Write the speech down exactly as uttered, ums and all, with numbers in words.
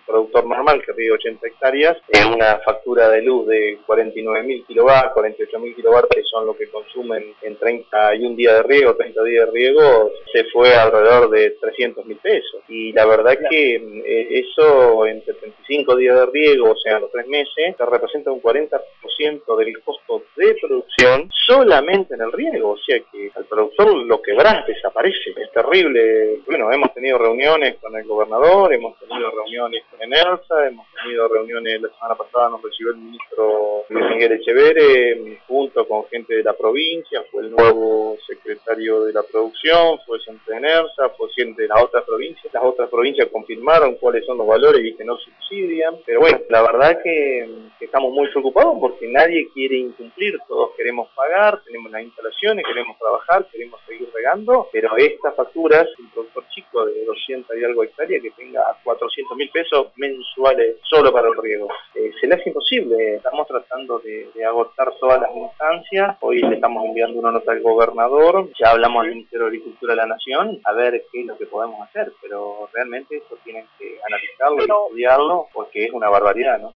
productor normal que riega ochenta hectáreas, en una factura de luz de cuarenta y nueve mil kilowatts, cuarenta y ocho mil kilowatts, que son lo que consumen en treinta y un días de riego, treinta días de riego, se fue alrededor de trescientos mil pesos. Y la verdad que eh, eso en setenta y cinco días de riego, o sea, los tres meses, te representa un cuarenta por ciento del costo de producción solamente en el riego. O sea que al productor lo quebrás, desaparece. Es terrible. Bueno, hemos tenido reuniones con el gobernador, hemos tenido reuniones con ENERSA, hemos tenido reuniones, la semana pasada nos recibió el ministro Luis Miguel Echeverre, junto con gente de la provincia, fue el nuevo secretario de la producción, fue gente de ENERSA, fue gente de las otras provincias. Las otras provincias confirmaron cuáles son los valores y que no subsidian. Pero bueno, la verdad que, que estamos muy preocupados porque nadie quiere incumplir, todos queremos pagar, tenemos las instalaciones, queremos trabajar, queremos seguir regando, pero estas facturas, un productor chico de doscientas y algo hectáreas que tenga cuatrocientos mil pesos mensuales solo para el riego, eh, se le hace imposible. Estamos tratando de, de agotar todas las instancias. Hoy le estamos enviando una nota al gobernador, ya hablamos al Ministerio de Agricultura de la Nación a ver qué es lo que podemos hacer, pero realmente esto tienen que analizarlo y estudiarlo porque es una barbaridad, ¿no?